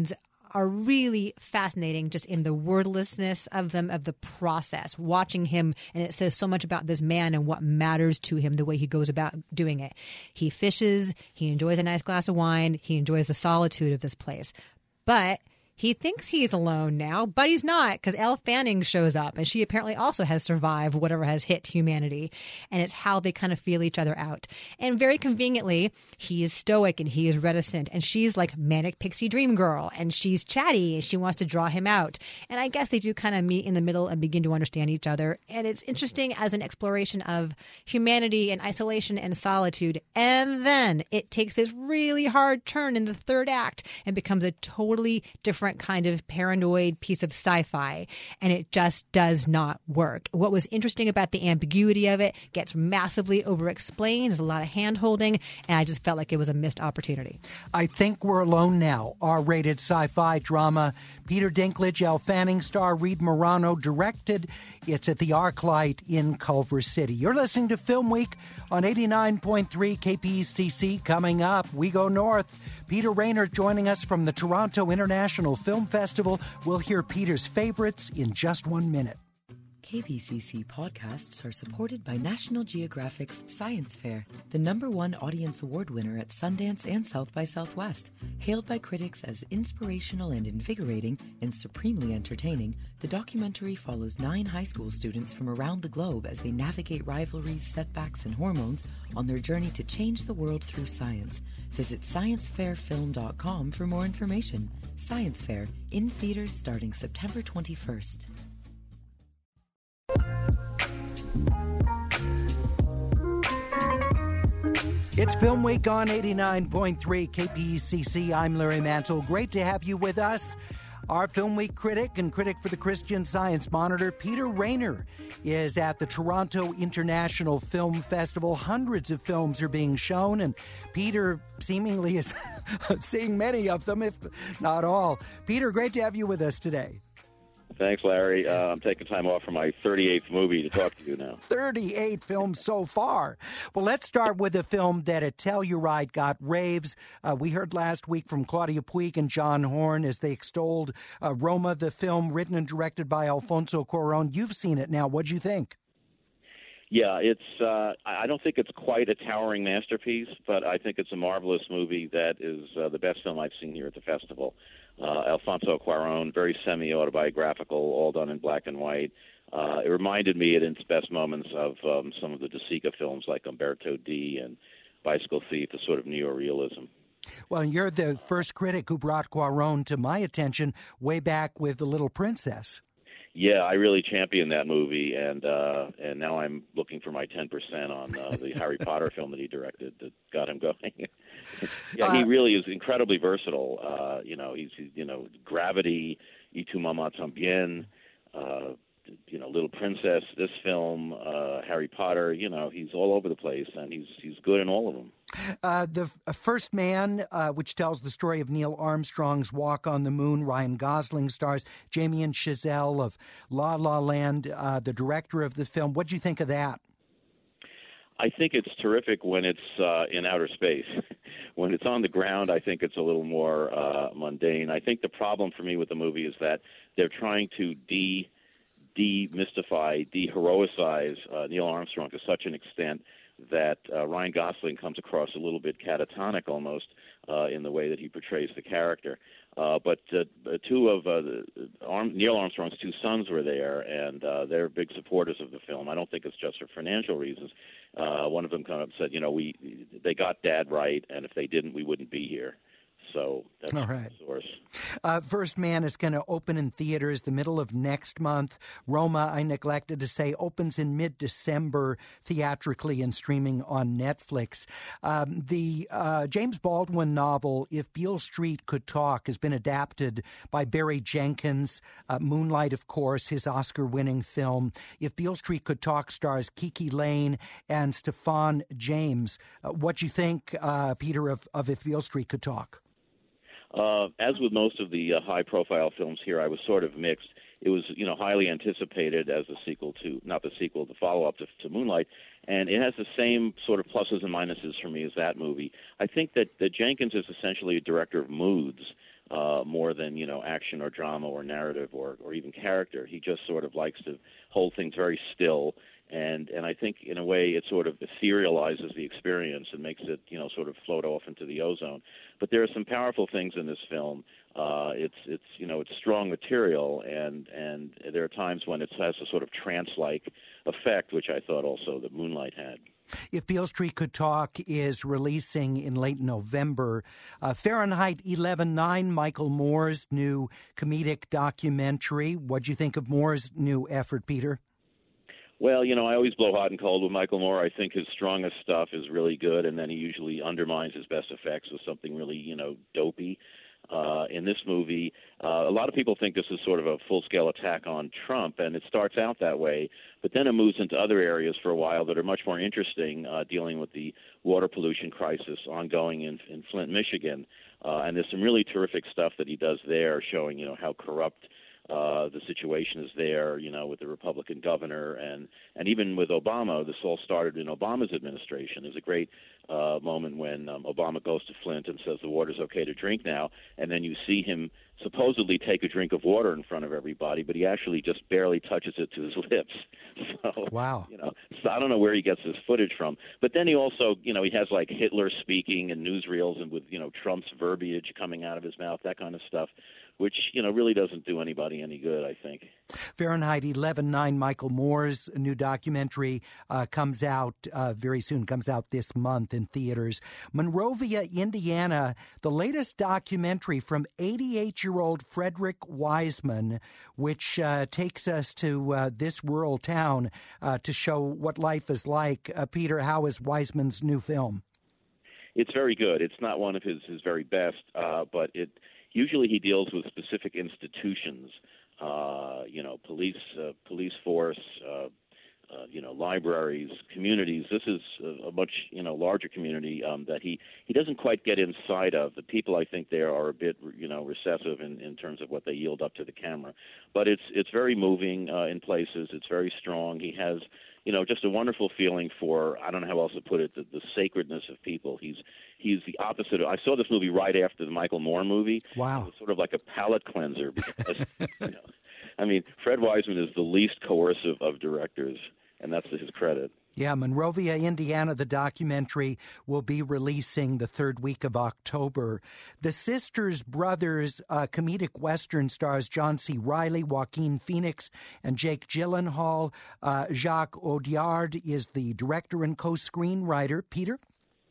are really fascinating just in the wordlessness of them, of the process, watching him. And it says so much about this man and what matters to him, the way he goes about doing it. He fishes, he enjoys a nice glass of wine, he enjoys the solitude of this place. But he thinks he's alone now, but he's not, because Elle Fanning shows up, and she apparently also has survived whatever has hit humanity. And it's how they kind of feel each other out. And very conveniently, he is stoic and he is reticent, and she's like manic pixie dream girl, and she's chatty and she wants to draw him out. And I guess they do kind of meet in the middle and begin to understand each other. And it's interesting as an exploration of humanity and isolation and solitude. And then it takes this really hard turn in the third act and becomes a totally different kind of paranoid piece of sci-fi, and it just does not work. What was interesting about the ambiguity of it gets massively over-explained. There's a lot of hand-holding, and I just felt like it was a missed opportunity. I Think We're Alone Now, R-rated sci-fi drama. Peter Dinklage, Elle Fanning star, Reed Morano directed. It's at the ArcLight in Culver City. You're listening to Film Week on eighty-nine point three K P E C C. Coming up, we go north. Peter Rainer joining us from the Toronto International Film Festival. We'll hear Peter's favorites in just one minute. K P C C podcasts are supported by National Geographic's Science Fair, the number one audience award winner at Sundance and South by Southwest. Hailed by critics as inspirational and invigorating and supremely entertaining, the documentary follows nine high school students from around the globe as they navigate rivalries, setbacks, and hormones on their journey to change the world through science. Visit science fair film dot com for more information. Science Fair, in theaters starting September twenty-first. It's Film Week on eighty-nine point three K P E C C. I'm Larry Mantle. Great to have you with us. Our Film Week critic and critic for the Christian Science Monitor, Peter Rainer, is at the Toronto International Film Festival. Hundreds of films are being shown, and Peter seemingly is seeing many of them, if not all. Peter, great to have you with us today. Thanks, Larry. Uh, I'm taking time off from my thirty-eighth movie to talk to you now. thirty-eight films so far. Well, let's start with a film that at Telluride got raves. Uh, we heard last week from Claudia Puig and John Horn as they extolled uh, Roma, the film written and directed by Alfonso Cuarón. You've seen it now. What'd you think? Yeah, it's. Uh, I don't think it's quite a towering masterpiece, but I think it's a marvelous movie that is uh, the best film I've seen here at the festival. Uh, Alfonso Cuarón, very semi-autobiographical, all done in black and white. Uh, it reminded me at its best moments of um, some of the De Sica films like Umberto D and Bicycle Thief, the sort of neorealism. Well, you're the first critic who brought Cuarón to my attention way back with The Little Princess. Yeah, I really championed that movie, and uh, and now I'm looking for my ten percent on uh, the Harry Potter film that he directed that got him going. yeah, uh, he really is incredibly versatile. Uh, you know, he's, he's you know Gravity, Y tu mamá también, uh, you know Little Princess, this film, uh, Harry Potter. You know, he's all over the place, and he's he's good in all of them. Uh, the uh, First Man, uh, which tells the story of Neil Armstrong's walk on the moon. Ryan Gosling stars. Damien Chazelle of La La Land, uh, the director of the film. What do you think of that? I think it's terrific when it's uh, in outer space. When it's on the ground, I think it's a little more uh, mundane. I think the problem for me with the movie is that they're trying to de demystify, de-heroicize uh, Neil Armstrong to such an extent that uh, Ryan Gosling comes across a little bit catatonic almost uh, in the way that he portrays the character. Uh, but uh, two of uh, the, Arm, Neil Armstrong's two sons were there, and uh, they're big supporters of the film. I don't think it's just for financial reasons. Uh, one of them kind of said, you know, we they got Dad right, and if they didn't, we wouldn't be here. So that's all right. The source. Uh, First Man is going to open in theaters the middle of next month. Roma, I neglected to say, opens in mid-December theatrically and streaming on Netflix. Um, the uh, James Baldwin novel, If Beale Street Could Talk, has been adapted by Barry Jenkins. Uh, Moonlight, of course, his Oscar-winning film. If Beale Street Could Talk stars Kiki Lane and Stephan James. Uh, what do you think, uh, Peter, of, of If Beale Street Could Talk? Uh, as with most of the uh, high-profile films here, I was sort of mixed. It was, you know, highly anticipated as a sequel to, not the sequel, the follow-up to, to Moonlight, and it has the same sort of pluses and minuses for me as that movie. I think that, that Jenkins is essentially a director of moods. uh, more than, you know, action or drama or narrative or, or even character. He just sort of likes to hold things very still. And and I think, in a way, it sort of etherealizes the experience and makes it, you know, sort of float off into the ozone. But there are some powerful things in this film. Uh, it's it's you know it's strong material, and and there are times when it has a sort of trance-like effect, which I thought also that Moonlight had. If Beale Street Could Talk is releasing in late November, uh, Fahrenheit eleven nine, Michael Moore's new comedic documentary. What'd you think of Moore's new effort, Peter? Well, you know, I always blow hot and cold with Michael Moore. I think his strongest stuff is really good, and then he usually undermines his best effects with something really, you know, dopey. Uh, in this movie, uh, a lot of people think this is sort of a full-scale attack on Trump, and it starts out that way, but then it moves into other areas for a while that are much more interesting, uh, dealing with the water pollution crisis ongoing in, in Flint, Michigan. Uh, and there's some really terrific stuff that he does there, showing, you know, how corrupt Uh, the situation is there, you know, with the Republican governor, and, and even with Obama. This all started in Obama's administration. There's a great uh, moment when um, Obama goes to Flint and says the water's okay to drink now, and then you see him supposedly take a drink of water in front of everybody, but he actually just barely touches it to his lips. So, wow. You know, so I don't know where he gets this footage from. But then he also, you know, he has like Hitler speaking and newsreels and with, you know, Trump's verbiage coming out of his mouth, that kind of stuff, which, you know, really doesn't do anybody any good, I think. Fahrenheit eleven nine, Michael Moore's new documentary, uh, comes out uh, very soon, comes out this month in theaters. Monrovia, Indiana, the latest documentary from eighty-eight-year-old Frederick Wiseman, which uh, takes us to uh, this rural town uh, to show what life is like. Uh, Peter, how is Wiseman's new film? It's very good. It's not one of his, his very best, uh, but it usually he deals with specific institutions, uh, you know, police, uh, police force, uh, uh, you know, libraries, communities. This is a, a much, you know, larger community um, that he, he doesn't quite get inside of. The people, I think, there are a bit, you know, recessive in, in terms of what they yield up to the camera. But it's it's very moving uh, in places. It's very strong. He has, you know, just a wonderful feeling for, I don't know how else to put it, the, the sacredness of people. He's he's the opposite of, I saw this movie right after the Michael Moore movie. Wow. It was sort of like a palate cleanser because, you know, I mean, Fred Wiseman is the least coercive of directors, and that's to his credit. Yeah, Monrovia, Indiana, the documentary will be releasing the third week of October. The Sisters Brothers uh, comedic Western stars John C. Reilly, Joaquin Phoenix, and Jake Gyllenhaal. Uh, Jacques Audiard is the director and co-screenwriter. Peter?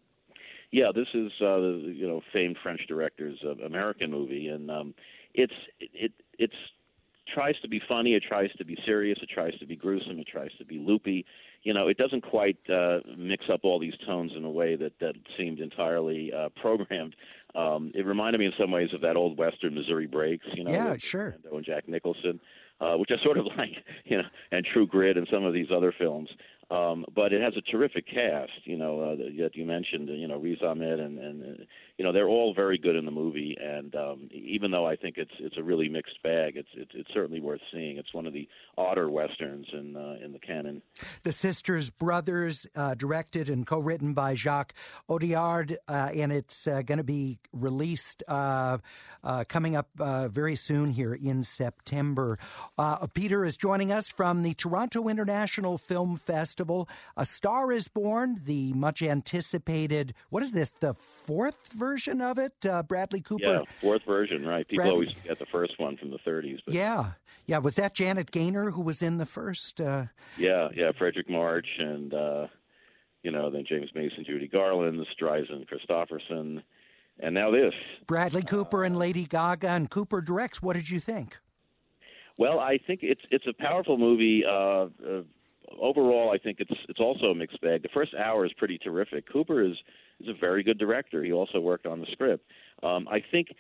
Yeah, this is uh, the you know famed French director's uh, American movie, and um, it's it, it it's tries to be funny, it tries to be serious, it tries to be gruesome, it tries to be loopy. You know, it doesn't quite uh, mix up all these tones in a way that, that seemed entirely uh, programmed. Um, it reminded me in some ways of that old Western, Missouri Breaks, you know, yeah, with sure. Fernando and Jack Nicholson, uh, which I sort of like, you know, and True Grit and some of these other films. Um, but it has a terrific cast, you know, uh, that you mentioned, you know, Riz Ahmed, and, and uh, you know, they're all very good in the movie. And um, even though I think it's it's a really mixed bag, it's it's, it's certainly worth seeing. It's one of the odder westerns in uh, in the canon. The Sisters Brothers, uh, directed and co-written by Jacques Audiard, uh, and it's uh, going to be released uh, uh, coming up uh, very soon here in September. Uh, Peter is joining us from the Toronto International Film Festival. A Star is Born, the much anticipated, what is this, the fourth version of it? Uh, Bradley Cooper? Yeah, fourth version, right. People Bradley... always forget the first one from the thirties. But... Yeah. Yeah, was that Janet Gaynor who was in the first? Uh... Yeah, yeah, Frederick March and, uh, you know, then James Mason, Judy Garland, Streisand, Christopherson, and now this. Bradley Cooper uh, and Lady Gaga, and Cooper directs. What did you think? Well, I think it's it's a powerful movie. Uh, uh, overall, I think it's it's also a mixed bag. The first hour is pretty terrific. Cooper is is a very good director. He also worked on the script. Um, I think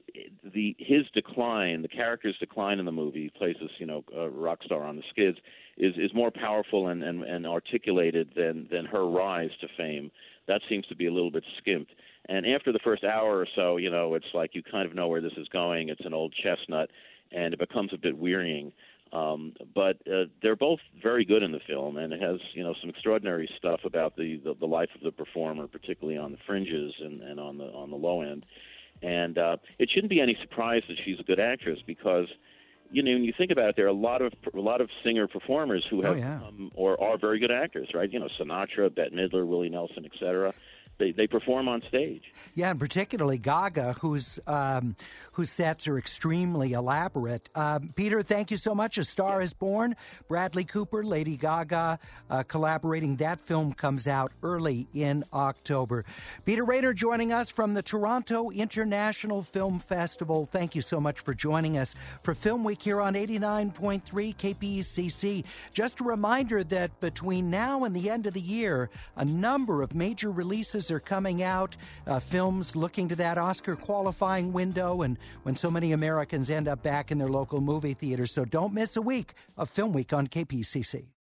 the his decline, the character's decline in the movie, he plays this you know uh, rock star on the skids, is is more powerful and, and, and articulated than than her rise to fame. That seems to be a little bit skimped. And after the first hour or so, you know, it's like you kind of know where this is going. It's an old chestnut, and it becomes a bit wearying. Um, but uh, they're both very good in the film, and it has, you know, some extraordinary stuff about the, the, the life of the performer, particularly on the fringes and, and on the on the low end. And uh, it shouldn't be any surprise that she's a good actress because, you know, when you think about it, there are a lot of a lot of singer performers who have oh, yeah. become or are very good actors, right? You know, Sinatra, Bette Midler, Willie Nelson, et cetera. They they perform on stage. Yeah, and particularly Gaga, whose um, whose sets are extremely elaborate. Um, Peter, thank you so much. A Star yeah. is Born. Bradley Cooper, Lady Gaga uh, collaborating. That film comes out early in October. Peter Rader joining us from the Toronto International Film Festival. Thank you so much for joining us for Film Week here on eighty-nine point three K P C C. Just a reminder that between now and the end of the year, a number of major releases are coming out, uh, films looking to that Oscar qualifying window and when so many Americans end up back in their local movie theaters. So don't miss a week of Film Week on K P C C.